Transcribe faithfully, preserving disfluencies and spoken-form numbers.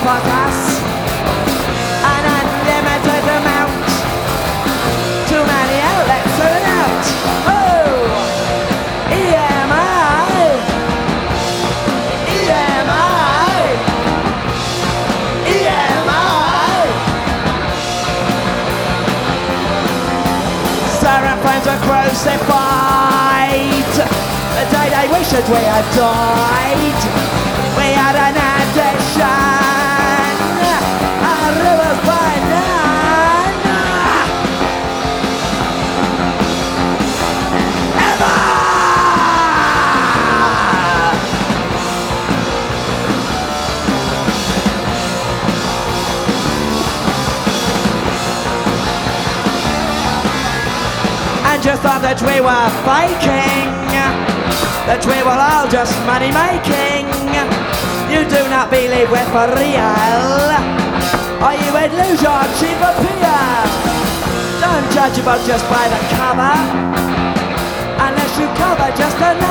support us. An unlimited amount. Too many outlets selling out. Oh, E M I, E M I, E M I. Sarah friends are crucified. The day they wished that we had died. We had an addiction. Our rivers by none. Ever! And you thought that we were faking, that we were all just money making. You do not believe we're for real, or you would lose your cheap appeal. Don't judge a book just by the cover, unless you cover just enough.